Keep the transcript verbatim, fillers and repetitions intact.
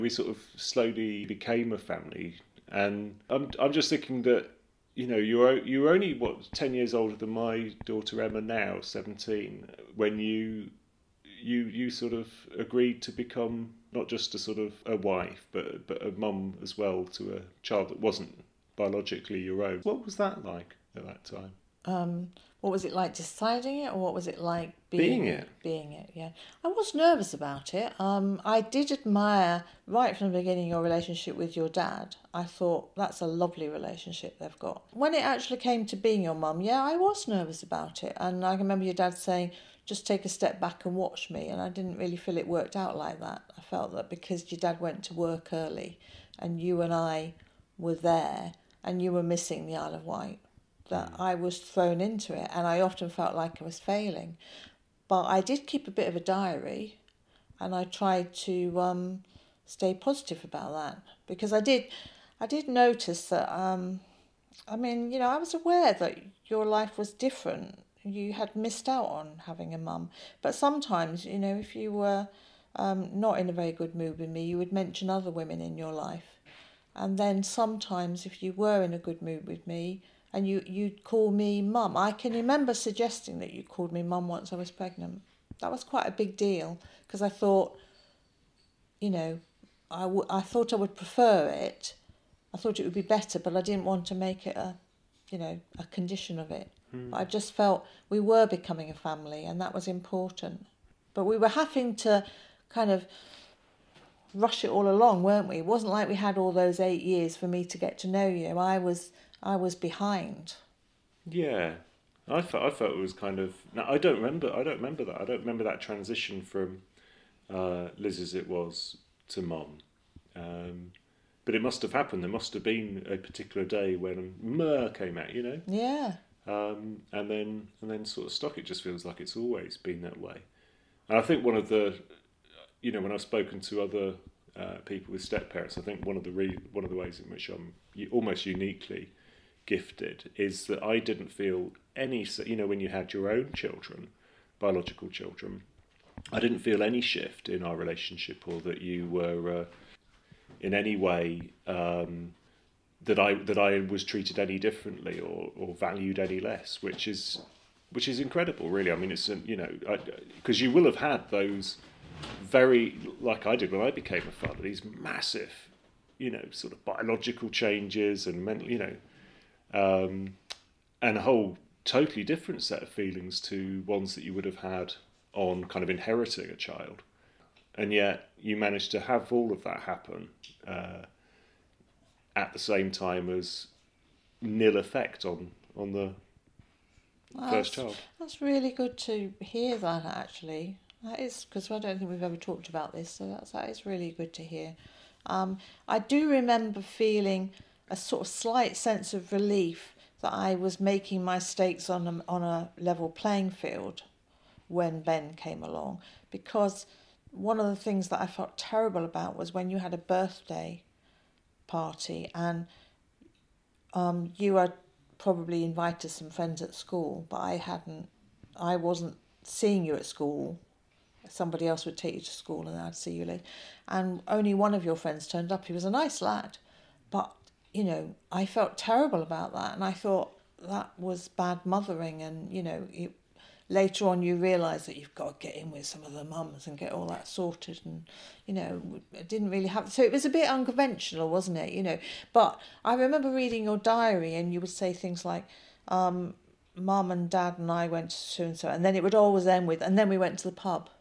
We sort of slowly became a family, and I'm I'm just thinking that, you know, you're you're only what ten years older than my daughter Emma now, seventeen, when you you you sort of agreed to become not just a sort of a wife, but but a mum as well to a child that wasn't biologically your own. What was that like at that time? Um, what was it like deciding it, or what was it like Being being it. being it? Yeah, I was nervous about it. Um, I did admire right from the beginning your relationship with your dad. I thought that's a lovely relationship they've got. When it actually came to being your mum, yeah, I was nervous about it, and I remember your dad saying, "Just take a step back and watch me," and I didn't really feel it worked out like that. I felt that because your dad went to work early, and you and I were there, and you were missing the Isle of Wight, that I was thrown into it, and I often felt like I was failing. But I did keep a bit of a diary, and I tried to um, stay positive about that, because I did, I did notice that. Um, I mean, you know, I was aware that your life was different. You had missed out on having a mum, but sometimes, you know, if you were um, not in a very good mood with me, you would mention other women in your life. And then sometimes, if you were in a good mood with me, and you, you'd call me mum. I can remember suggesting that you called me mum once I was pregnant. That was quite a big deal, because I thought, you know, I, w- I thought I would prefer it. I thought it would be better, but I didn't want to make it a, you know, a condition of it. Hmm. But I just felt we were becoming a family, and that was important. But we were having to kind of rush it all along, weren't we? It wasn't like we had all those eight years for me to get to know you. I was I was behind. Yeah, I felt I felt it was kind of. No, I don't remember. I don't remember that. I don't remember that transition from uh, Liz as it was to Mom. Um, but it must have happened. There must have been a particular day when Mer came out, you know, Yeah. um, and then and then sort of stuck. It just feels like it's always been that way. And I think one of the, you know, when I've spoken to other uh, people with step parents, I think one of the re- one of the ways in which I'm almost uniquely gifted is that I didn't feel any, you know, when you had your own children, biological children, I didn't feel any shift in our relationship, or that you were uh, in any way um, that I that I was treated any differently, or, or valued any less, which is which is incredible, really. I mean, it's, you know, because you will have had those very, like I did when I became a father, these massive, you know, sort of biological changes and mental, you know, um, and a whole totally different set of feelings to ones that you would have had on kind of inheriting a child. And yet you managed to have all of that happen uh, at the same time as nil effect on, on the Well, first that's, child. that's really good to hear that, actually. That is, because I don't think we've ever talked about this, so that's, that is really good to hear. Um, I do remember feeling a sort of slight sense of relief that I was making my stakes on a, on a level playing field when Ben came along, because one of the things that I felt terrible about was when you had a birthday party, and um, you had probably invited some friends at school, but I hadn't. I wasn't seeing you at school. Somebody else would take you to school, and I'd see you later. And only one of your friends turned up. He was a nice lad, but you know, I felt terrible about that, and I thought that was bad mothering. And you know, it, later on you realise that you've got to get in with some of the mums and get all that sorted, and you know, it didn't really have, so it was a bit unconventional, wasn't it, you know. But I remember reading your diary, and you would say things like, um, mum and dad and I went to so and so, and then it would always end with, and then we went to the pub.